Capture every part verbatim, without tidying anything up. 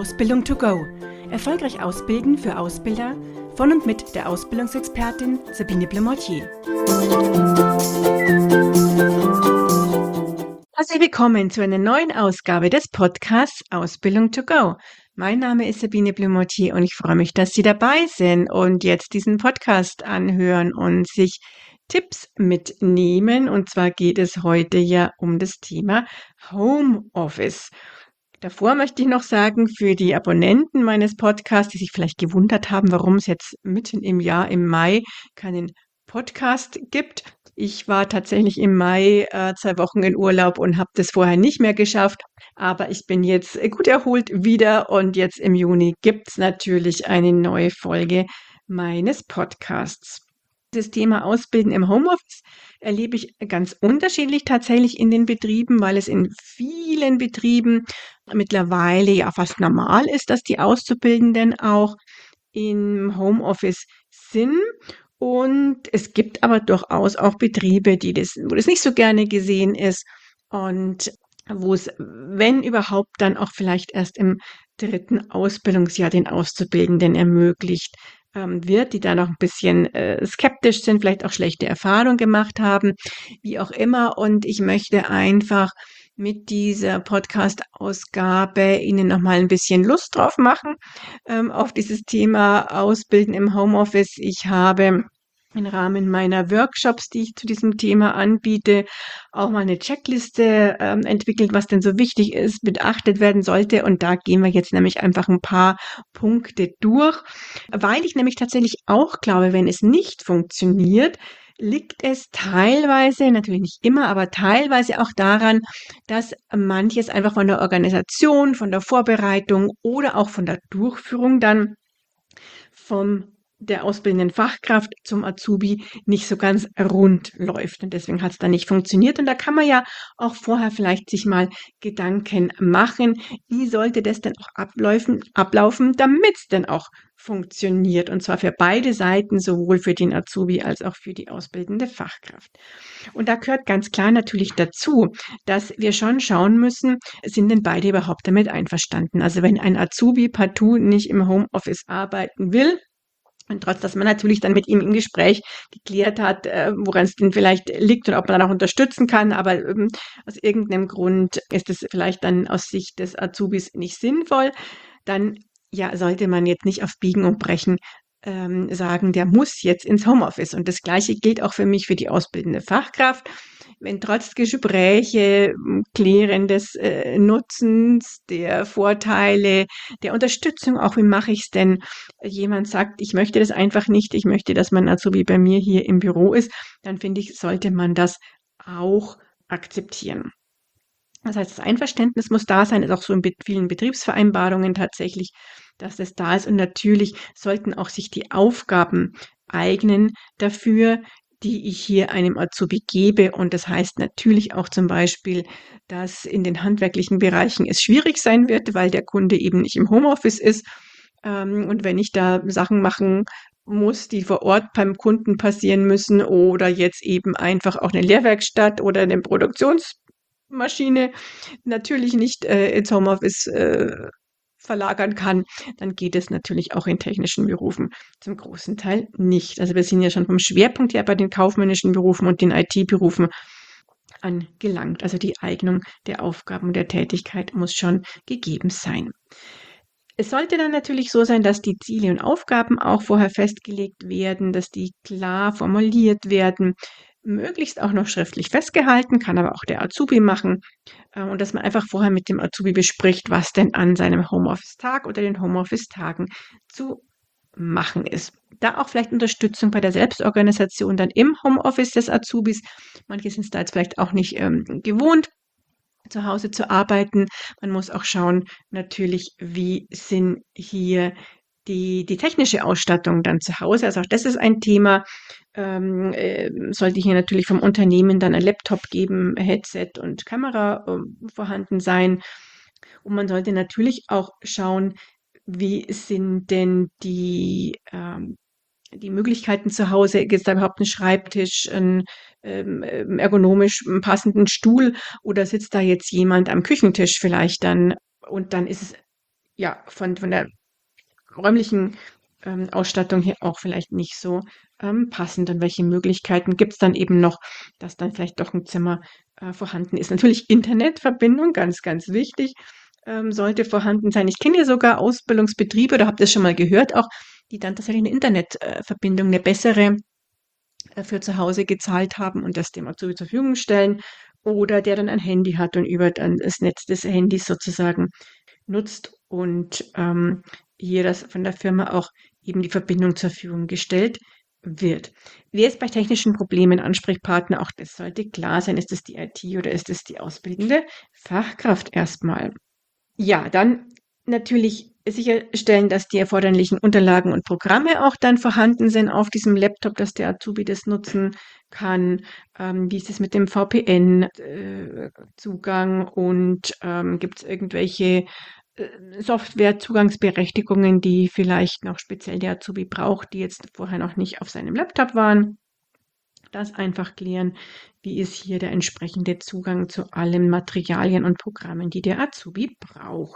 Ausbildung to go. Erfolgreich ausbilden für Ausbilder von und mit der Ausbildungsexpertin Sabine Blemortier. Herzlich willkommen zu einer neuen Ausgabe des Podcasts Ausbildung to go. Mein Name ist Sabine Blemortier und ich freue mich, dass Sie dabei sind und jetzt diesen Podcast anhören und sich Tipps mitnehmen. Und zwar geht es heute ja um das Thema Homeoffice. Davor möchte ich noch sagen, für die Abonnenten meines Podcasts, die sich vielleicht gewundert haben, warum es jetzt mitten im Jahr, im Mai, keinen Podcast gibt. Ich war tatsächlich im Mai äh, zwei Wochen in Urlaub und habe das vorher nicht mehr geschafft. Aber ich bin jetzt gut erholt wieder und jetzt im Juni gibt es natürlich eine neue Folge meines Podcasts. Das Thema Ausbilden im Homeoffice erlebe ich ganz unterschiedlich tatsächlich in den Betrieben, weil es in vielen Betrieben mittlerweile ja fast normal ist, dass die Auszubildenden auch im Homeoffice sind. Und es gibt aber durchaus auch Betriebe, die das, wo das nicht so gerne gesehen ist und wo es, wenn überhaupt, dann auch vielleicht erst im dritten Ausbildungsjahr den Auszubildenden ermöglicht ähm, wird, die da noch ein bisschen äh, skeptisch sind, vielleicht auch schlechte Erfahrungen gemacht haben, wie auch immer. Und ich möchte einfach mit dieser Podcast-Ausgabe Ihnen nochmal ein bisschen Lust drauf machen, ähm, auf dieses Thema Ausbilden im Homeoffice. Ich habe im Rahmen meiner Workshops, die ich zu diesem Thema anbiete, auch mal eine Checkliste ähm, entwickelt, was denn so wichtig ist, beachtet werden sollte. Und da gehen wir jetzt nämlich einfach ein paar Punkte durch, weil ich nämlich tatsächlich auch glaube, wenn es nicht funktioniert, liegt es teilweise, natürlich nicht immer, aber teilweise auch daran, dass manches einfach von der Organisation, von der Vorbereitung oder auch von der Durchführung dann vom der ausbildenden Fachkraft zum Azubi nicht so ganz rund läuft. Und deswegen hat es dann nicht funktioniert. Und da kann man ja auch vorher vielleicht sich mal Gedanken machen, wie sollte das denn auch ablaufen, ablaufen, damit es denn auch funktioniert. Und zwar für beide Seiten, sowohl für den Azubi als auch für die ausbildende Fachkraft. Und da gehört ganz klar natürlich dazu, dass wir schon schauen müssen, sind denn beide überhaupt damit einverstanden? Also wenn ein Azubi partout nicht im Homeoffice arbeiten will, und trotz, dass man natürlich dann mit ihm im Gespräch geklärt hat, äh, woran es denn vielleicht liegt und ob man dann auch unterstützen kann, aber ähm, aus irgendeinem Grund ist es vielleicht dann aus Sicht des Azubis nicht sinnvoll, dann ja, sollte man jetzt nicht auf Biegen und Brechen ähm, sagen, der muss jetzt ins Homeoffice. Und das Gleiche gilt auch für mich, für die ausbildende Fachkraft. Wenn trotz Gespräche, Klären des äh, Nutzens, der Vorteile, der Unterstützung, auch wie mache ich es denn, jemand sagt, ich möchte das einfach nicht, ich möchte, dass mein Azubi bei mir hier im Büro ist, dann finde ich, sollte man das auch akzeptieren. Das heißt, das Einverständnis muss da sein, ist auch so in vielen Betriebsvereinbarungen tatsächlich, dass es da ist. Und natürlich sollten auch sich die Aufgaben eignen dafür, die ich hier einem Azubi gebe. Und das heißt natürlich auch zum Beispiel, dass in den handwerklichen Bereichen es schwierig sein wird, weil der Kunde eben nicht im Homeoffice ist. Und wenn ich da Sachen machen muss, die vor Ort beim Kunden passieren müssen oder jetzt eben einfach auch eine Lehrwerkstatt oder eine Produktionsmaschine natürlich nicht äh, ins Homeoffice äh, verlagern kann, dann geht es natürlich auch in technischen Berufen zum großen Teil nicht. Also wir sind ja schon vom Schwerpunkt her bei den kaufmännischen Berufen und den I T-Berufen angelangt. Also die Eignung der Aufgaben und der Tätigkeit muss schon gegeben sein. Es sollte dann natürlich so sein, dass die Ziele und Aufgaben auch vorher festgelegt werden, dass die klar formuliert werden, möglichst auch noch schriftlich festgehalten, kann aber auch der Azubi machen, äh, und dass man einfach vorher mit dem Azubi bespricht, was denn an seinem Homeoffice-Tag oder den Homeoffice-Tagen zu machen ist. Da auch vielleicht Unterstützung bei der Selbstorganisation dann im Homeoffice des Azubis. Manche sind es da jetzt vielleicht auch nicht ähm, gewohnt, zu Hause zu arbeiten. Man muss auch schauen, natürlich, wie sind hier die, die technische Ausstattung dann zu Hause. Also auch das ist ein Thema. Ähm, äh, sollte hier natürlich vom Unternehmen dann ein Laptop geben, Headset und Kamera äh, vorhanden sein. Und man sollte natürlich auch schauen, wie sind denn die ähm, die Möglichkeiten zu Hause, gibt es da überhaupt einen Schreibtisch, einen ähm, ähm, ergonomisch passenden Stuhl oder sitzt da jetzt jemand am Küchentisch vielleicht dann und dann ist es ja, von, von der räumlichen ähm, Ausstattung her auch vielleicht nicht so ähm, passend. Und welche Möglichkeiten gibt es dann eben noch, dass dann vielleicht doch ein Zimmer äh, vorhanden ist? Natürlich Internetverbindung, ganz, ganz wichtig, ähm, sollte vorhanden sein. Ich kenne ja sogar Ausbildungsbetriebe, oder habt ihr schon mal gehört, auch die dann tatsächlich eine Internetverbindung, eine bessere äh, für zu Hause gezahlt haben und das dem Azubi zur Verfügung stellen. Oder der dann ein Handy hat und über dann das Netz des Handys sozusagen nutzt und ähm, hier das von der Firma auch eben die Verbindung zur Verfügung gestellt wird. Wer ist bei technischen Problemen Ansprechpartner? Auch das sollte klar sein. Ist es die I T oder ist es die ausbildende Fachkraft erstmal? Ja, dann natürlich sicherstellen, dass die erforderlichen Unterlagen und Programme auch dann vorhanden sind auf diesem Laptop, dass der Azubi das nutzen kann. Ähm, wie ist es mit dem V P N-Zugang und ähm, gibt es irgendwelche äh, Software-Zugangsberechtigungen, die vielleicht noch speziell der Azubi braucht, die jetzt vorher noch nicht auf seinem Laptop waren? Das einfach klären. Wie ist hier der entsprechende Zugang zu allen Materialien und Programmen, die der Azubi braucht?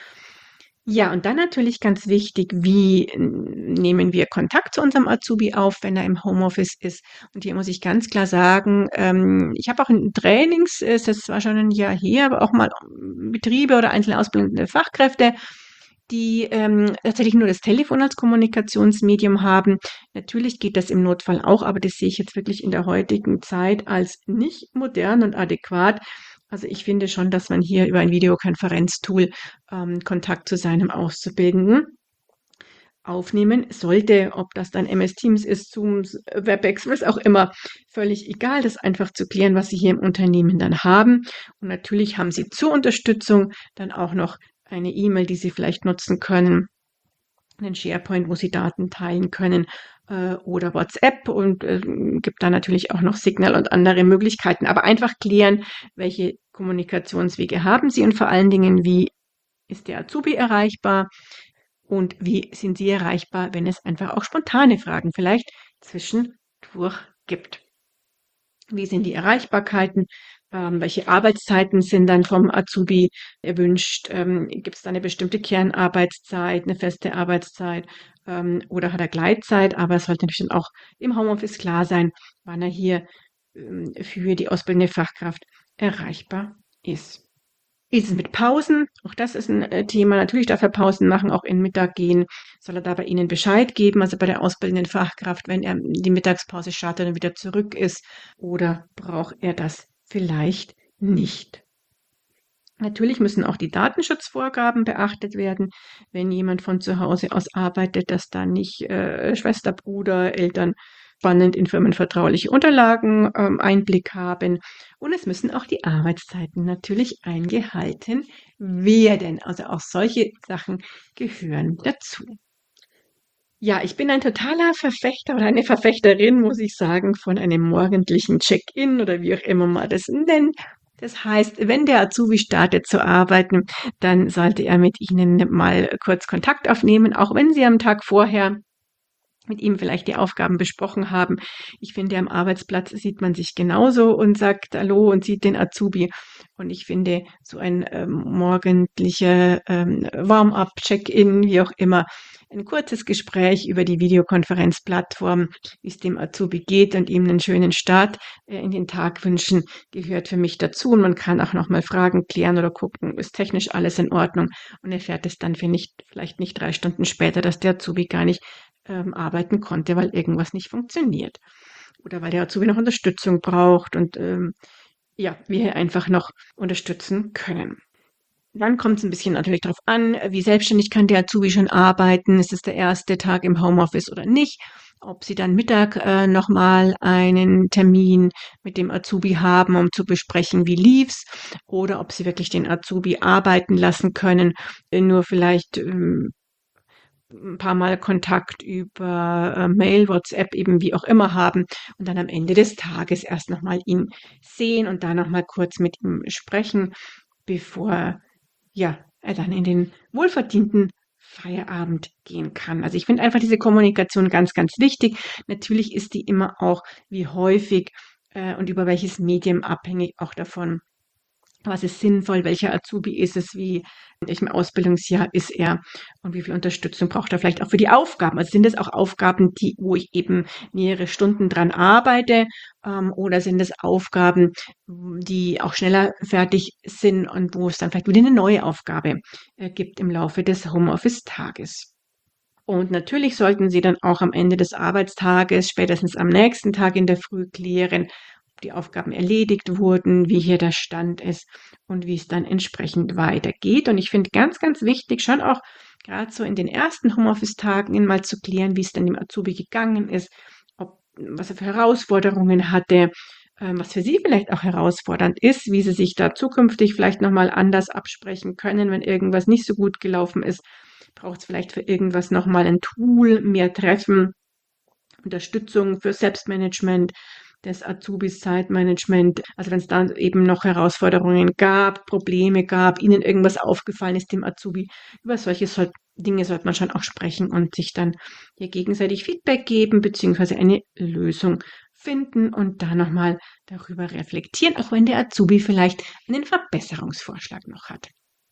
Ja, und dann natürlich ganz wichtig, wie n- nehmen wir Kontakt zu unserem Azubi auf, wenn er im Homeoffice ist? Und hier muss ich ganz klar sagen, ähm, ich habe auch in Trainings, äh, ist das zwar schon ein Jahr her, aber auch mal ähm, Betriebe oder einzelne ausbildende Fachkräfte, die ähm, tatsächlich nur das Telefon als Kommunikationsmedium haben. Natürlich geht das im Notfall auch, aber das sehe ich jetzt wirklich in der heutigen Zeit als nicht modern und adäquat. Also ich finde schon, dass man hier über ein Videokonferenztool ähm, Kontakt zu seinem Auszubildenden aufnehmen sollte, ob das dann M S Teams ist, Zooms, WebEx, was auch immer, völlig egal, das einfach zu klären, was Sie hier im Unternehmen dann haben. Und natürlich haben Sie zur Unterstützung dann auch noch eine E-Mail, die Sie vielleicht nutzen können, einen SharePoint, wo Sie Daten teilen können äh, oder WhatsApp und äh, gibt da natürlich auch noch Signal und andere Möglichkeiten. Aber einfach klären, welche Kommunikationswege haben Sie und vor allen Dingen, wie ist der Azubi erreichbar und wie sind Sie erreichbar, wenn es einfach auch spontane Fragen vielleicht zwischendurch gibt. Wie sind die Erreichbarkeiten? Ähm, welche Arbeitszeiten sind dann vom Azubi erwünscht? Ähm, gibt es da eine bestimmte Kernarbeitszeit, eine feste Arbeitszeit ähm, oder hat er Gleitzeit? Aber es sollte natürlich dann auch im Homeoffice klar sein, wann er hier ähm, für die ausbildende Fachkraft erreichbar ist. Wie ist es mit Pausen? Auch das ist ein äh, Thema. Natürlich darf er Pausen machen, auch in Mittag gehen. Soll er da bei Ihnen Bescheid geben, also bei der ausbildenden Fachkraft, wenn er die Mittagspause startet und wieder zurück ist? Oder braucht er das vielleicht nicht? Natürlich müssen auch die Datenschutzvorgaben beachtet werden, wenn jemand von zu Hause aus arbeitet, dass da nicht äh, Schwester, Bruder, Eltern spannend in firmenvertrauliche Unterlagen ähm, Einblick haben. Und es müssen auch die Arbeitszeiten natürlich eingehalten werden. Also auch solche Sachen gehören dazu. Ja, ich bin ein totaler Verfechter oder eine Verfechterin, muss ich sagen, von einem morgendlichen Check-in oder wie auch immer man das nennt. Das heißt, wenn der Azubi startet zu arbeiten, dann sollte er mit Ihnen mal kurz Kontakt aufnehmen, auch wenn Sie am Tag vorher mit ihm vielleicht die Aufgaben besprochen haben. Ich finde, am Arbeitsplatz sieht man sich genauso und sagt Hallo und sieht den Azubi. Und ich finde, so ein ähm, morgendlicher ähm, Warm-up, Check-in, wie auch immer, ein kurzes Gespräch über die Videokonferenzplattform, wie es dem Azubi geht und ihm einen schönen Start äh, in den Tag wünschen, gehört für mich dazu. Und man kann auch nochmal Fragen klären oder gucken, ist technisch alles in Ordnung und erfährt es dann für nicht, vielleicht nicht drei Stunden später, dass der Azubi gar nicht ähm, arbeiten konnte, weil irgendwas nicht funktioniert. Oder weil der Azubi noch Unterstützung braucht und ähm, ja, wir einfach noch unterstützen können. Dann kommt es ein bisschen natürlich darauf an, wie selbstständig kann der Azubi schon arbeiten. Ist es der erste Tag im Homeoffice oder nicht? Ob Sie dann Mittag äh, nochmal einen Termin mit dem Azubi haben, um zu besprechen, wie lief's, oder ob Sie wirklich den Azubi arbeiten lassen können, äh, nur vielleicht ähm, ein paar Mal Kontakt über äh, Mail, WhatsApp, eben wie auch immer haben und dann am Ende des Tages erst nochmal ihn sehen und da nochmal kurz mit ihm sprechen, bevor ja, er dann in den wohlverdienten Feierabend gehen kann. Also ich finde einfach diese Kommunikation ganz, ganz wichtig. Natürlich ist die immer auch, wie häufig äh, und über welches Medium abhängig auch davon, Was ist sinnvoll? Welcher Azubi ist es? Wie in welchem Ausbildungsjahr ist er? Und wie viel Unterstützung braucht er vielleicht auch für die Aufgaben? Also sind es auch Aufgaben, die, wo ich eben mehrere Stunden dran arbeite, ähm, oder sind es Aufgaben, die auch schneller fertig sind und wo es dann vielleicht wieder eine neue Aufgabe äh, gibt im Laufe des Homeoffice-Tages? Und natürlich sollten Sie dann auch am Ende des Arbeitstages, spätestens am nächsten Tag in der Früh klären, ob die Aufgaben erledigt wurden, wie hier der Stand ist und wie es dann entsprechend weitergeht. Und ich finde ganz, ganz wichtig, schon auch gerade so in den ersten Homeoffice-Tagen mal zu klären, wie es dann dem Azubi gegangen ist, ob, was er für Herausforderungen hatte, ähm, was für Sie vielleicht auch herausfordernd ist, wie Sie sich da zukünftig vielleicht nochmal anders absprechen können, wenn irgendwas nicht so gut gelaufen ist. Braucht es vielleicht für irgendwas nochmal ein Tool, mehr Treffen, Unterstützung für Selbstmanagement des Azubis, Zeitmanagement. Also wenn es da eben noch Herausforderungen gab, Probleme gab, Ihnen irgendwas aufgefallen ist dem Azubi, über solche soll, Dinge sollte man schon auch sprechen und sich dann hier gegenseitig Feedback geben, beziehungsweise eine Lösung finden und da nochmal darüber reflektieren, auch wenn der Azubi vielleicht einen Verbesserungsvorschlag noch hat.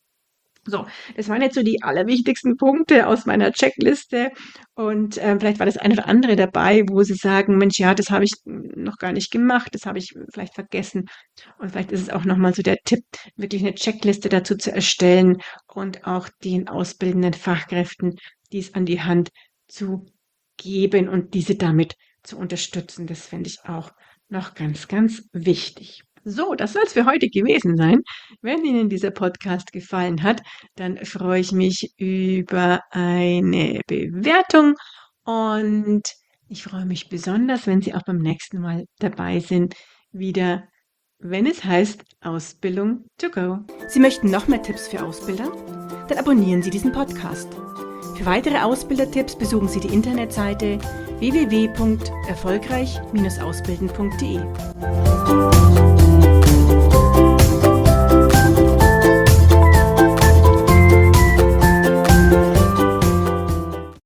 So, das waren jetzt so die allerwichtigsten Punkte aus meiner Checkliste und äh, vielleicht war das eine oder andere dabei, wo Sie sagen, Mensch, ja, das habe ich noch gar nicht gemacht, das habe ich vielleicht vergessen und vielleicht ist es auch nochmal so der Tipp, wirklich eine Checkliste dazu zu erstellen und auch den ausbildenden Fachkräften dies an die Hand zu geben und diese damit zu unterstützen. Das finde ich auch noch ganz, ganz wichtig. So, das soll es für heute gewesen sein. Wenn Ihnen dieser Podcast gefallen hat, dann freue ich mich über eine Bewertung und ich freue mich besonders, wenn Sie auch beim nächsten Mal dabei sind, wieder, wenn es heißt Ausbildung to go. Sie möchten noch mehr Tipps für Ausbilder? Dann abonnieren Sie diesen Podcast. Für weitere Ausbildertipps besuchen Sie die Internetseite w w w punkt erfolgreich Bindestrich ausbilden punkt de.